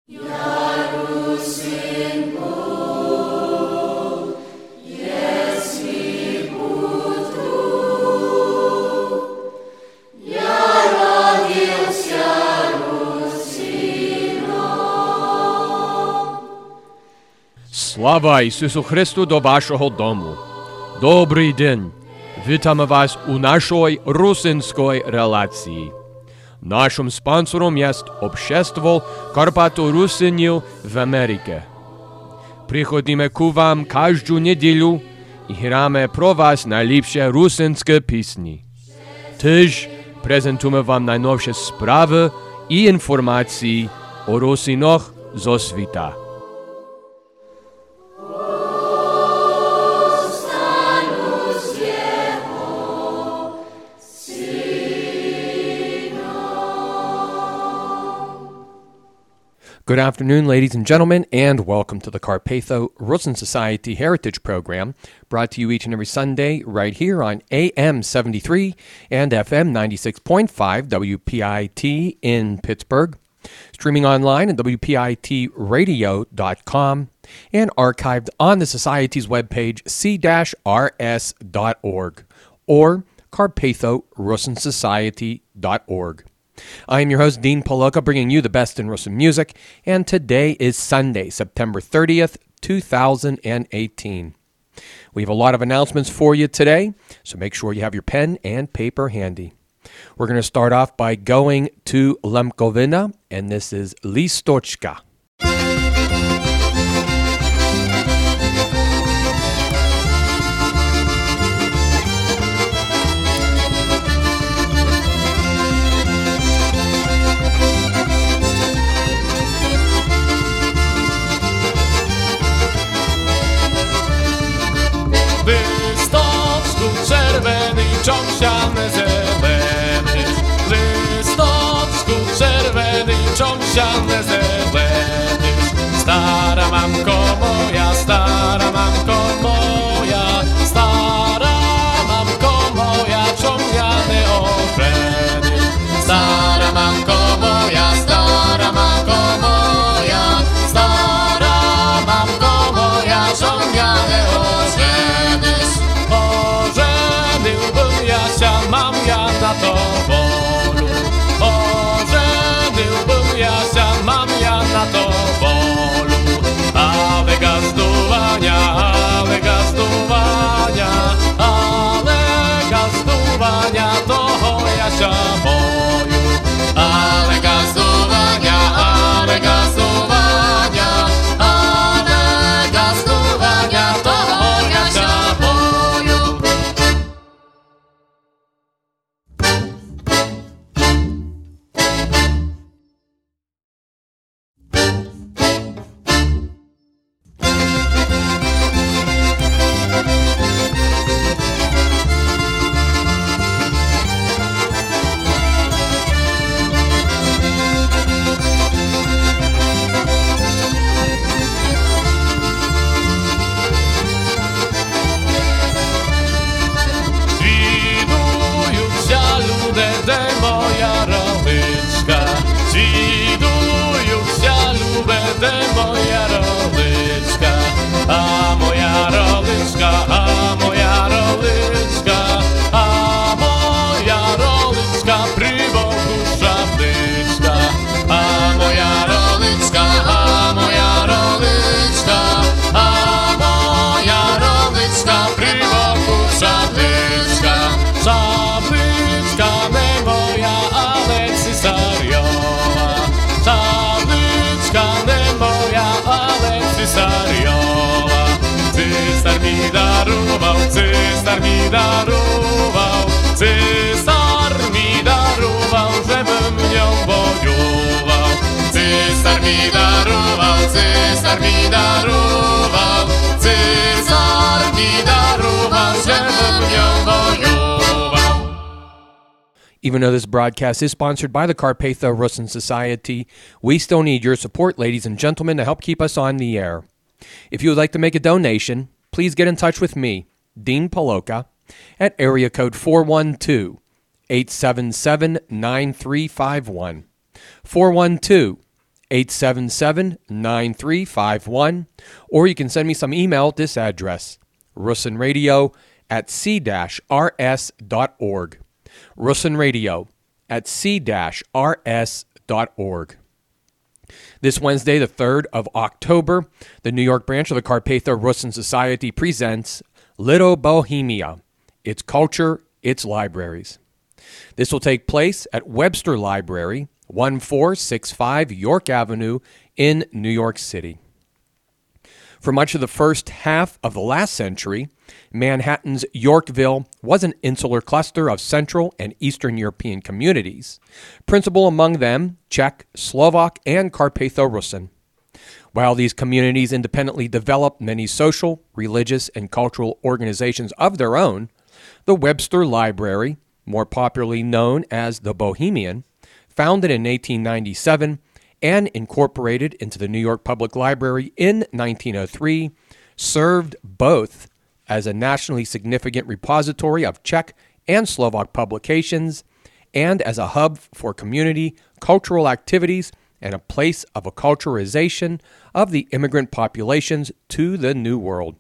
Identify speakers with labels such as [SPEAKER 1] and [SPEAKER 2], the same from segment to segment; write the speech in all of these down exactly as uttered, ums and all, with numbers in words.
[SPEAKER 1] Слава Ісусу Христу до вашого дому. Добрий день. Вітаємо вас у нашій русинській релації. Нашим спонсором є Общество Карпато-Русинів в Америці. Приходимо к вам кожну неділю і граємо про вас найліпші русинські пісні. Теж презентуємо вам найновіші справи і інформації о русинах зо світа. Good afternoon, ladies and gentlemen, and welcome to the Carpatho-Rusin Society Heritage Program, brought to you each and every Sunday right here on A M seventy-three and F M ninety-six point five W P I T in Pittsburgh, streaming online at W P I T radio dot com, and archived on the Society's webpage c r s dot org or carpatho rusin society dot org. I am your host, Dean Paloka, bringing you the best in Rusin music, and today is Sunday, September thirtieth, two thousand eighteen. We have a lot of announcements for you today, so make sure you have your pen and paper handy. We're going to start off by going to Lemkovina, and this is Listochka.
[SPEAKER 2] Cząsiany zeleny, listowsku czerwony, cząsiany zeleny. Stara mamko moja, stara mamko moja, stara mamko moja, cząsiany ożeny. Stara mamko moja, stara mamko moja, stara mamko moja, cząsiany ożeny. Mam ja na to wolu, ożeniłbym ja się, mam ja na to wolu. Ale gazdowania, ale gazdowania, ale gazdowania, to ja się boju. Ale gazdowania, ale gazdowania, ale gazdowania, to ja się boju. Cysar mi darował, cysar mi darował, żebym nią wojował. Cysar mi darował, cysar mi darował, cysar mi darował, żebym nią wojował.
[SPEAKER 1] Even though this broadcast is sponsored by the Carpatho-Rusin Society, we still need your support, ladies and gentlemen, to help keep us on the air. If you would like to make a donation, please get in touch with me, Dean Paloka, at area code four one two, eight seven seven, nine three five one, four one two, eight seven seven, nine three five one, or you can send me some email at this address, russinradio at c r s dot org. russinradio at c r s dot org. This Wednesday, the third of October, the New York branch of the Carpatho Russin Society presents Little Bohemia, its culture, its libraries. This will take place at Webster Library, one four six five York Avenue in New York City. For much of the first half of the last century, Manhattan's Yorkville was an insular cluster of Central and Eastern European communities, principal among them Czech, Slovak, and Carpatho-Russin. While these communities independently developed many social, religious, and cultural organizations of their own, the Webster Library, more popularly known as the Bohemian, founded in eighteen ninety-seven and incorporated into the New York Public Library in nineteen oh three, served both as a nationally significant repository of Czech and Slovak publications and as a hub for community cultural activities and a place of acculturization of the immigrant populations to the New World.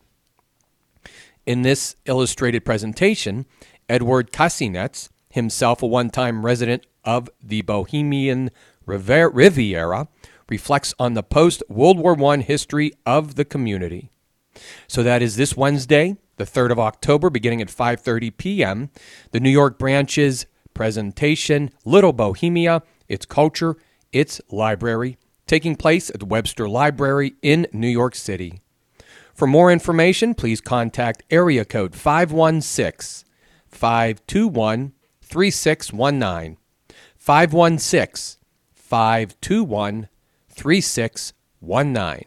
[SPEAKER 1] In this illustrated presentation, Edward Kasinets, himself a one-time resident of the Bohemian Riviera, reflects on the post-World War One history of the community. So that is this Wednesday, the third of October, beginning at five thirty p.m., the New York branch's presentation, Little Bohemia, Its Culture, Its Library, taking place at the Webster Library in New York City. For more information, please contact area code five one six, five two one, three six one nine, five one six, five two one, three six one nine.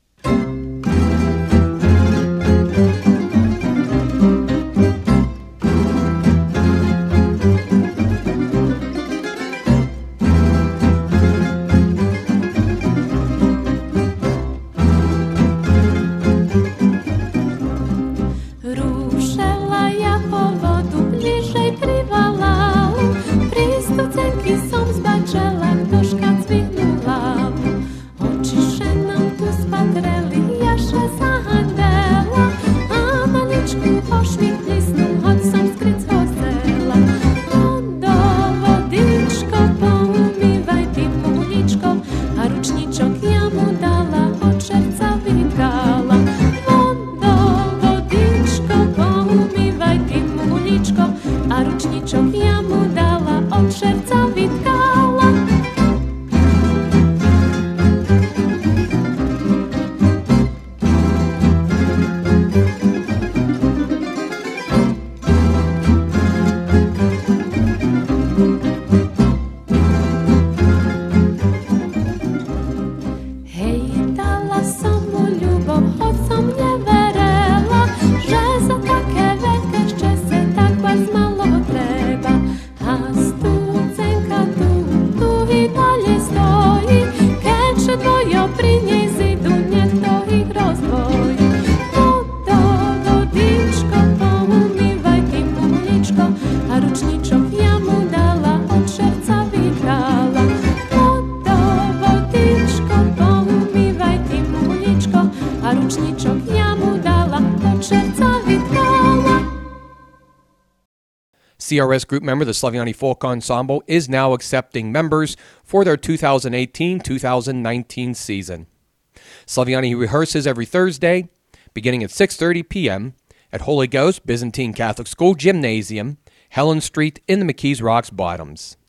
[SPEAKER 1] C R S group member, the Slaviani Folk Ensemble, is now accepting members for their two thousand eighteen two thousand nineteen season. Slaviani rehearses every Thursday, beginning at six thirty p.m. at Holy Ghost Byzantine Catholic School Gymnasium, Helen Street in the McKees Rocks Bottoms.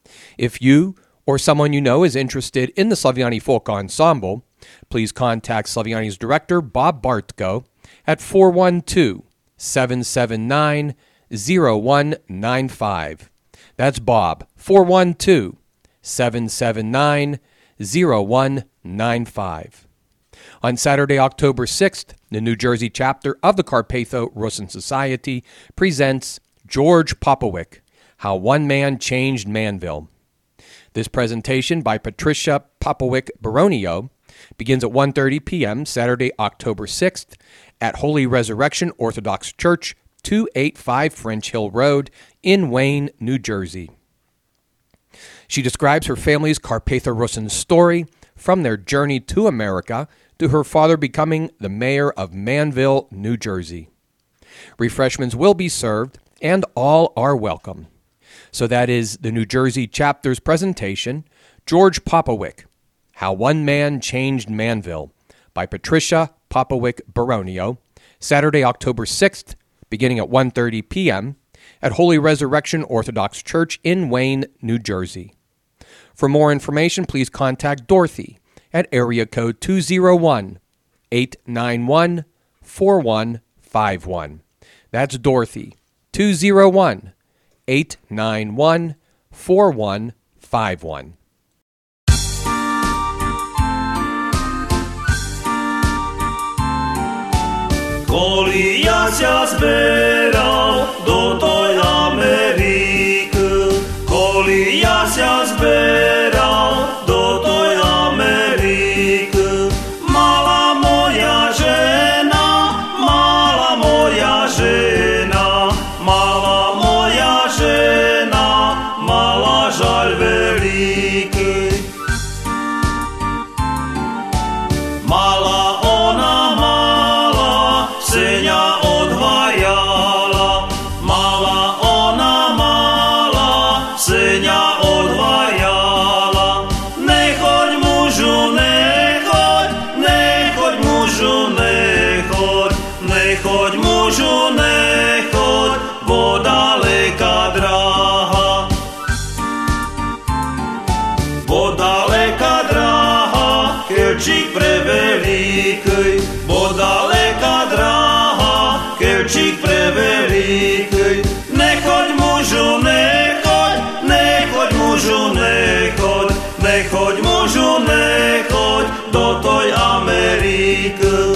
[SPEAKER 1] If you or someone you know is interested in the Slaviani Folk Ensemble, please contact Slaviani's director, Bob Bartko, at four one two, seven seven nine, zero one nine five. That's Bob, four one two, seven seven nine, zero one nine five. On Saturday, October sixth, the New Jersey chapter of the Carpatho Russin Society presents George Popowick, How One Man Changed Manville. This presentation by Patricia Popowick Baronio begins at one thirty p.m. Saturday, October sixth at Holy Resurrection Orthodox Church, two eighty-five French Hill Road in Wayne, New Jersey. She describes her family's Carpatho Russin story from their journey to America to her father becoming the mayor of Manville, New Jersey. Refreshments will be served, and all are welcome. So that is the New Jersey chapter's presentation, George Popowick, How One Man Changed Manville, by Patricia Popowick Baronio, Saturday, October sixth, beginning at one thirty p.m. at Holy Resurrection Orthodox Church in Wayne, New Jersey. For more information, please contact Dorothy at area code two oh one, eight nine one, four one five one. That's Dorothy, two oh one, eight nine one, four one five one.
[SPEAKER 3] Kolia sa zbierał do tej Ameryki, kolia sa zbierał do tej Ameryki. Mala moja żena, mala moja żena, mala moja żena, mala żal wielki. Mala ona mala, synia odwajala, mala ona mala, synia odwajala. Nie chodź mężu, nie chodź, nie chodź mężu, nie chodź, nie chodź mężu, nie chodź, bo daleka droga, bo daleka droga, kielcik preveliki, bo daleka droga, kielcik preveliki. Nie chodź mężu, nie chodź, nie chodź mężu, nie chodź, nie chodź mężu, nie chodź do tej Ameryki.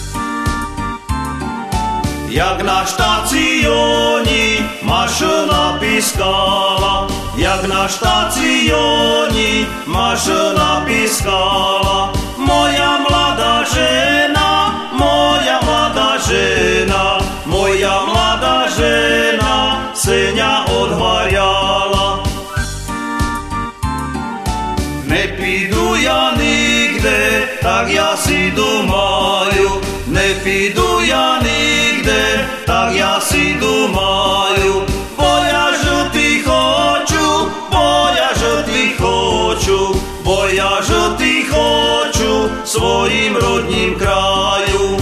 [SPEAKER 3] Jak na stacjoni maszyna piskala, jak na stacjoni maszyna piskala. Moja mlada żena, moja mlada żena, moja mlada żena, synia odwajala. Nie pidu ja nigdy, tak ja si dumaju, nie pidu ja nigdy, tak ja si dumaju. Bo ja żyć хочу, bo ja żyć хочу, bo ja żyć хочу w swoim rodnim kraju.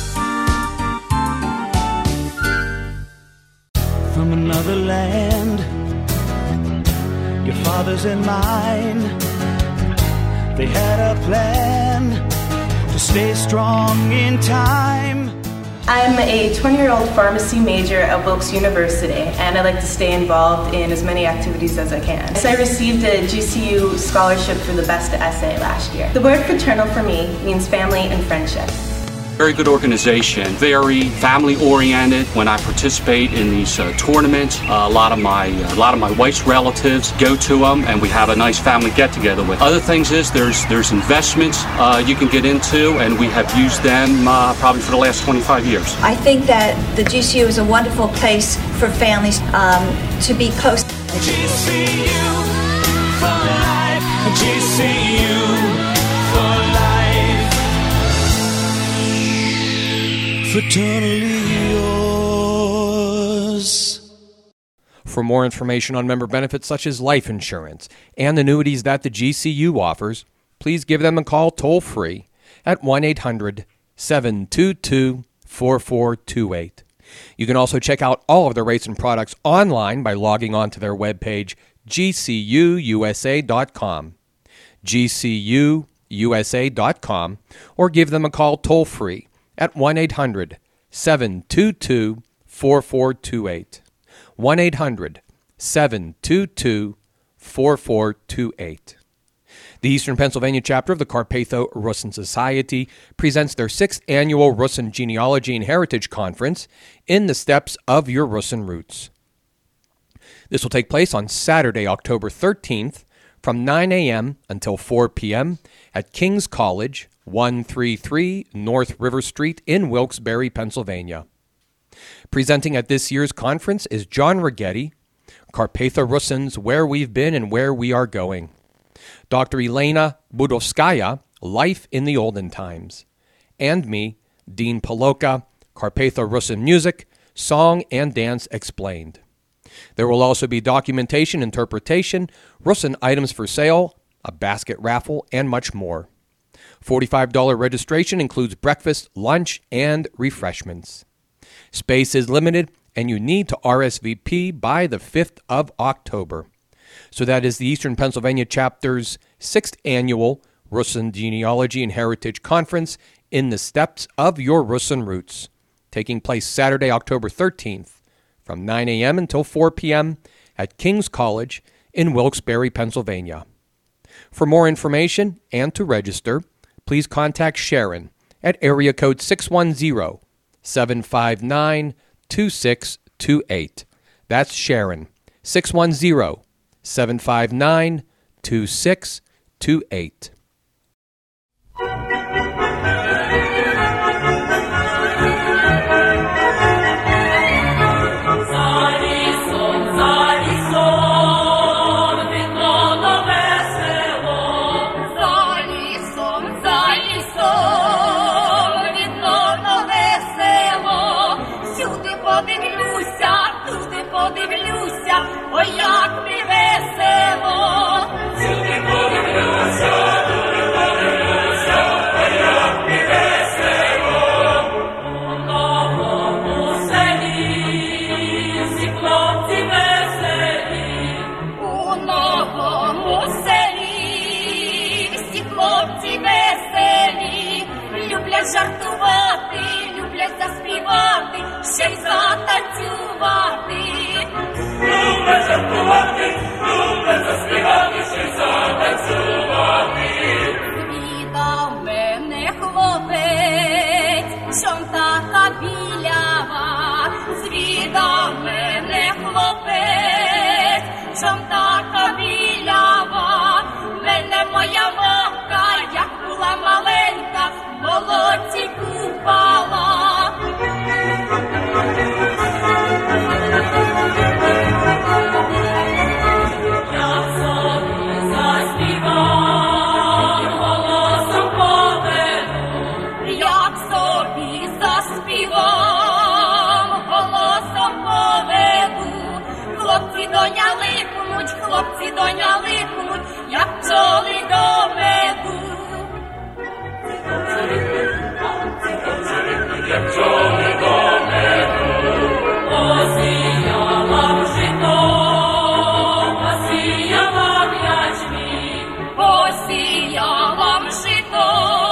[SPEAKER 4] From another land, your father's and mine, they had a plan to stay strong in time.
[SPEAKER 5] I'm a twenty-year-old pharmacy major at Wilkes University, and I like to stay involved in as many activities as I can. So I received a G C U scholarship for the best essay last year. The word fraternal for me means family and friendship.
[SPEAKER 6] Very good organization, very family-oriented. When I participate in these uh, tournaments, uh, a lot of my uh, a lot of my wife's relatives go to them, and we have a nice family get-together with. Other things is there's there's investments uh, you can get into, and we have used them uh, probably for the last twenty-five years.
[SPEAKER 7] I think that the G C U is a wonderful place for families um, to be close.
[SPEAKER 2] G C U for life, G C U for life.
[SPEAKER 4] Fraternally yours.
[SPEAKER 1] For more information on member benefits such as life insurance and annuities that the G C U offers, please give them a call toll-free at one eight hundred, seven two two, four four two eight. You can also check out all of their rates and products online by logging on to their webpage, G C U U S A dot com, G C U U S A dot com, or give them a call toll-free at one eight hundred, seven two two, four four two eight. one eight hundred, seven two two, four four two eight. The Eastern Pennsylvania chapter of the Carpatho Russin Society presents their sixth annual Russin Genealogy and Heritage Conference in the steps of your Russin roots. This will take place on Saturday, October thirteenth, from nine a.m. until four p.m. at King's College, one thirty-three North River Street in Wilkes-Barre, Pennsylvania. Presenting at this year's conference is John Righetti, Carpatho Russins, Where We've Been and Where We Are Going. Doctor Elena Budovskaya, Life in the Olden Times. And me, Dean Paloka, Carpatho-Rusyn Music, Song and Dance Explained. There will also be documentation, interpretation, Rusyn items for sale, a basket raffle, and much more. forty-five dollars registration includes breakfast, lunch, and refreshments. Space is limited, and you need to R S V P by the fifth of October. So that is the Eastern Pennsylvania Chapter's sixth Annual Rusyn Genealogy and Heritage Conference in the Steps of Your Rusyn Roots, taking place Saturday, October thirteenth, from nine a.m. until four p.m. at King's College in Wilkes-Barre, Pennsylvania. For more information and to register, please contact Sharon at area code six one zero, seven five nine, two six two eight. That's Sharon, six one zero, seven five nine, two six two eight.
[SPEAKER 8] Ой, як ми весело! Сюди подивлюся, туди подивлюся, ой, як ми весело! У новому селі всі хлопці веселі. У новому селі всі хлопці веселі. Люблять жартувати, люблять заспівати, ще й затанцювати. Люблять жартувати, люблять заспівати, ще й затанцювати. Звідав мене хлопець, чом така білява. Звідав мене хлопець, чом така білява. Мене моя вовка, як була маленька, в молодці купала. Хлопці доня липнуть, хлопці доня липнуть, як пчоли до меду. Як пчоли до меду. Посіяла в жито, посіяла в ячмінь, посіяла в жито,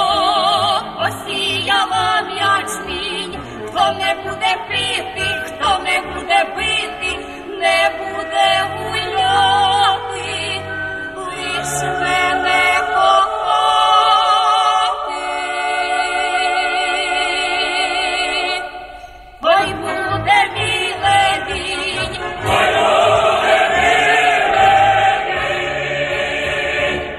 [SPEAKER 8] посіяла в ячмінь. Хто не буде пити, хто не буде пити, не буде гуляти, лиш мене кохати. Ой, буде мій лебідь, ой, буде мій лебідь.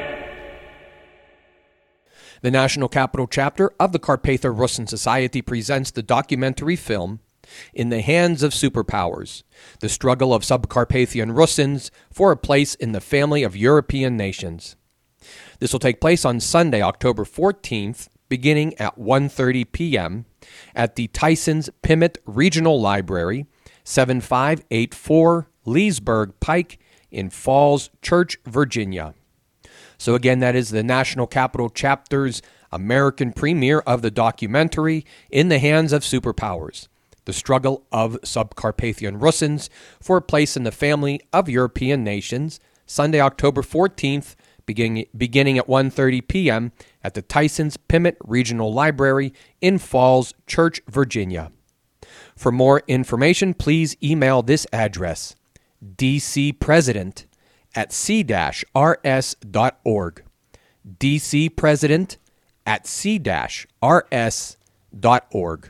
[SPEAKER 1] The National Capital Chapter of the Carpatho-Rusyn Society presents the documentary film In the Hands of Superpowers, the struggle of Subcarpathian Rusyns for a place in the family of European nations. This will take place on Sunday, October fourteenth, beginning at one thirty p.m. at the Tysons Pimmitt Regional Library, seventy-five eighty-four Leesburg Pike in Falls Church, Virginia. So again, that is the National Capital Chapter's American premiere of the documentary In the Hands of Superpowers, the struggle of Subcarpathian Rusyns for a place in the family of European nations, Sunday, October fourteenth, beginning, beginning at one thirty p.m. at the Tysons Pimmitt Regional Library in Falls Church, Virginia. For more information, please email this address, dcpresident at c dash r s dot org, dcpresident at c dash r s dot org.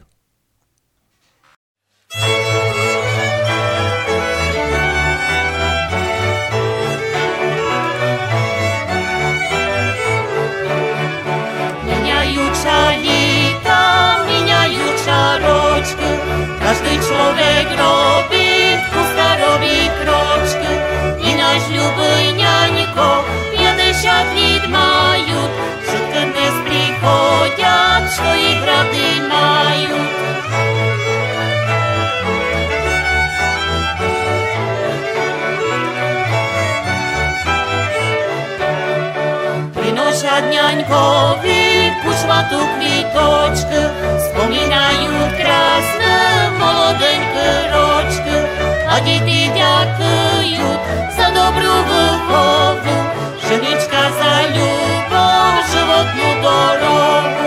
[SPEAKER 8] Меняются літа, меняются рочки, каждый человек робит у здоровья крочки, и наш любый нянько п'ятдесят выходы, пушмату квіточка, вспоминають красну молоденьку рочку, а діти дякують за добру вихову, женичка за любов, животну дорогу.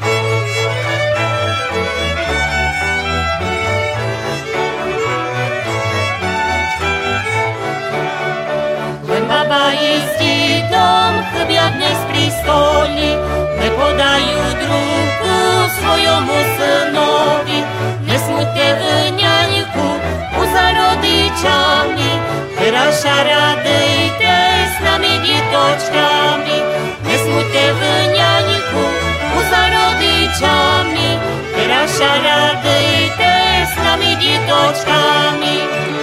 [SPEAKER 8] Баба із дідом хліб'ят не з престолі, не подають руку своєму синові, не смутьте ви, няньку, поза родичами, хороша радуйтесь нами діточками, не смутьте ви, няньку, поза родичами, хороша радуйтесь нами діточками.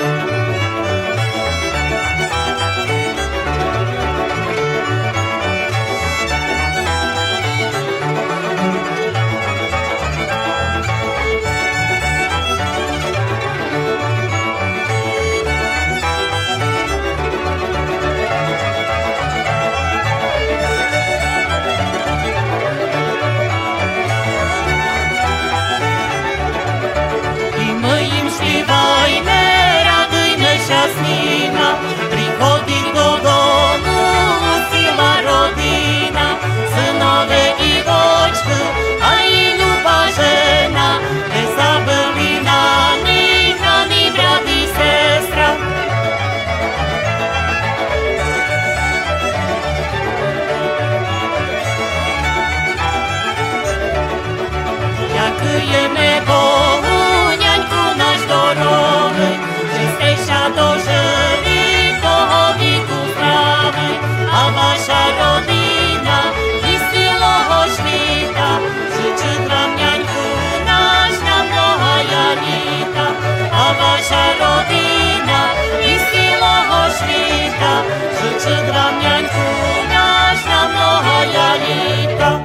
[SPEAKER 8] Приходить додому ціла родина, синове і дочки, а й люба жена, не забили на них, на них брат і сестра. Дякуємо Богу, няньку наш дорогий, чистейша дожили того віку справи, а ваша родина із цілого світа жичить вам, няньку наш, на многая літа, а ваша родина із цілого світа жичить вам, няньку наш, на многая літа.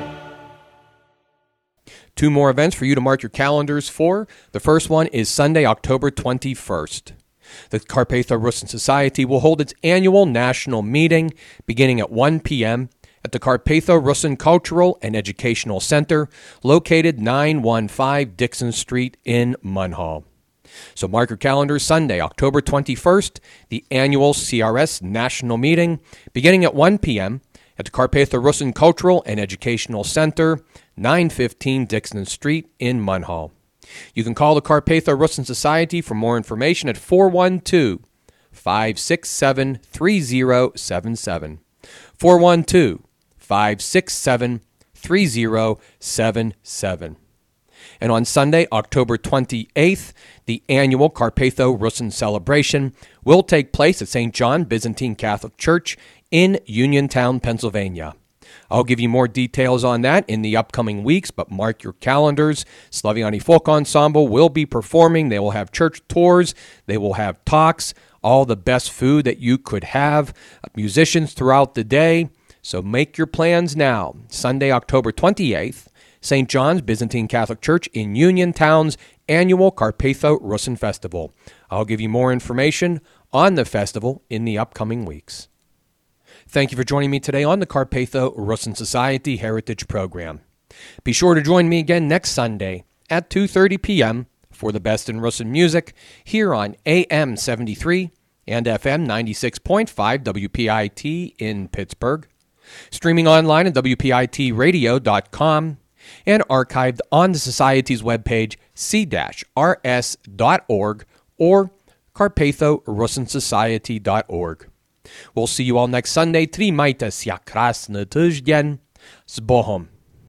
[SPEAKER 1] Two more events for you to mark your calendars for. The first one is Sunday, October twenty-first. The Carpatho-Russin Society will hold its annual national meeting beginning at one p.m. at the Carpatho-Russin Cultural and Educational Center, located nine one five Dixon Street in Munhall. So mark your calendars, Sunday, October twenty-first, the annual C R S national meeting beginning at one p.m. at the Carpatho-Russin Cultural and Educational Center, nine fifteen Dixon Street in Munhall. You can call the Carpatho-Russin Society for more information at four one two, five six seven, three zero seven seven. four one two, five six seven, three zero seven seven. And on Sunday, October twenty-eighth, the annual Carpatho-Russin celebration will take place at Saint John Byzantine Catholic Church in Uniontown, Pennsylvania. I'll give you more details on that in the upcoming weeks, but mark your calendars. Slaviani Folk Ensemble will be performing. They will have church tours. They will have talks, all the best food that you could have, musicians throughout the day. So make your plans now. Sunday, October twenty-eighth, Saint John's Byzantine Catholic Church in Uniontown's annual Carpatho-Russin Festival. I'll give you more information on the festival in the upcoming weeks. Thank you for joining me today on the Carpatho-Russin Society Heritage Program. Be sure to join me again next Sunday at two thirty p.m. for the best in Russin music here on A M seventy-three and F M ninety-six point five W P I T in Pittsburgh, streaming online at W P I T radio dot com, and archived on the Society's webpage c dash r s dot org or carpatho russin society dot org. We'll see you all next Sunday. Trimajte się krasny tydzień. Z Bohom.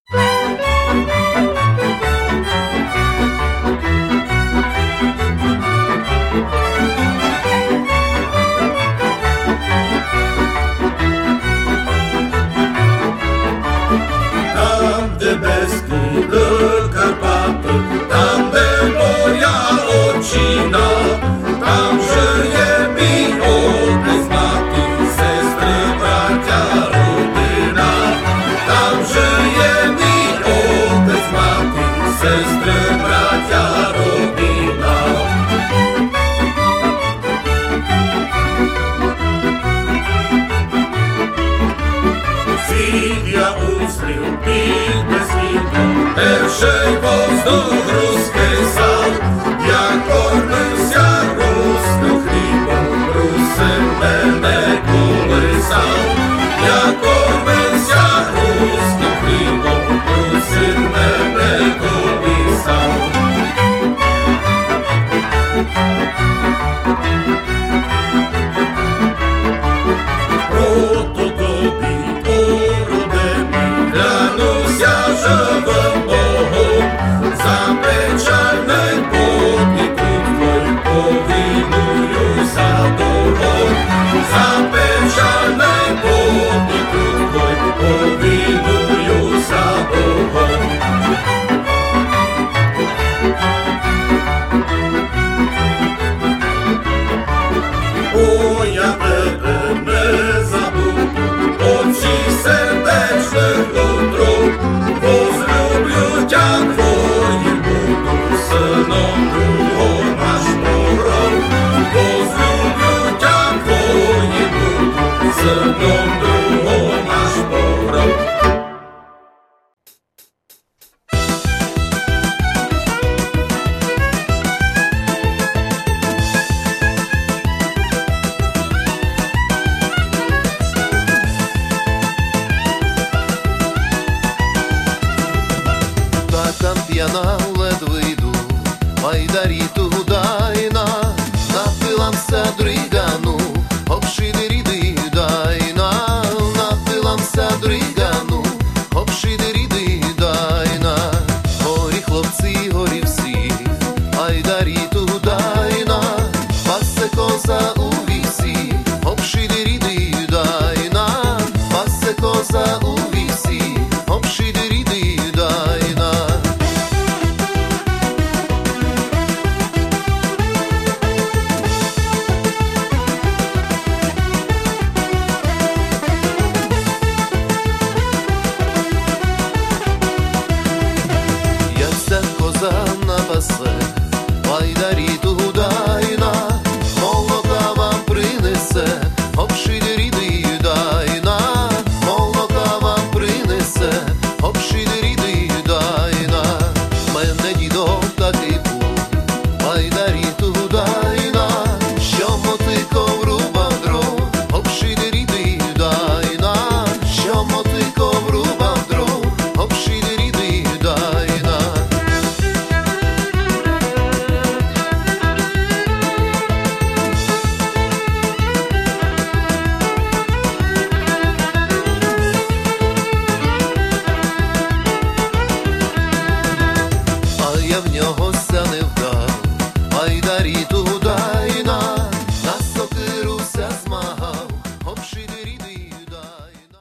[SPEAKER 3] Tam, gdy Beskidy, Karpaty, tam, gdy moja odcina, tam żyje mi ojciec, mati, sestry, bracia, rodzina. Tam żyje mi ojciec, mati, sestry, bracia, rodzina. Silvia Ustry,
[SPEAKER 9] П'яна ледве йду, майдарі тудайна, напиламся дригану, обшидиріди дайна, напиламся дригану, обшидиріди дайна. Горі хлопці, горі всі, майдарі тудайна, пасе коза у вісі, обшидиріди дайна, пасе коза у вісі, обшидиріди дайна. На пасе, майдарі тудайна, молока вам принесе, обшидиріди дайна, молока вам принесе, обшидиріди дайна. Мене дідо такий був, майдарі тудайна, що мотиком рубав дров, обшидиріди дайна, що мотиком рубав дров, обшидиріди дайна. Я в нього ся не вдав, майдарі тудайна, на сокируся змагав, обшидиріди дайна.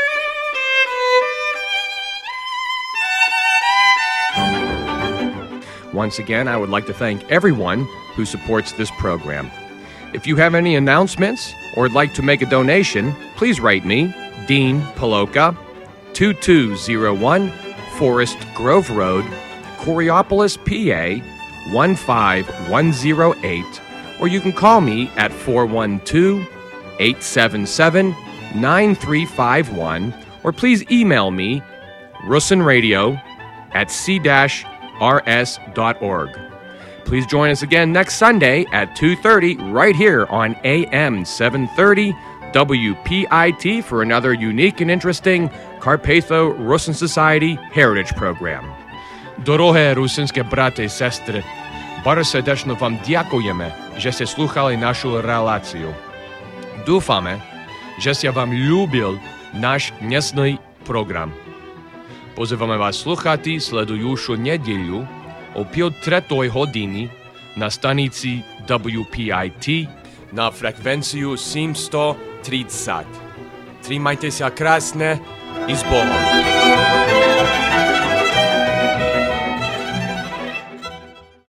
[SPEAKER 1] Once again, I would like to thank everyone who supports this program. If you have any announcements or would like to make a donation, please write me, Dean Paloka, two two zero one Forest Grove Road, Coriopolis, P A one five one zero eight, or you can call me at four one two, eight seven seven, nine three five one, or please email me, russinradio at c dash r s dot org. Please join us again next Sunday at two thirty right here on A M seven thirty W P I T for another unique and interesting Carpatho-Rusyn Society Heritage Program. Дороге русинське брати і сестри, дуже сердечно вам дякуємо, що сте слухали нашу релацію. Дуфаме, що сте вам любив наш днесний програм. Позиваме вас слухати слідуючу неділю о пів третій годині на станиці W P I T на фреквенцію сімсот тридцять. Тримайтеся красне і з Богом!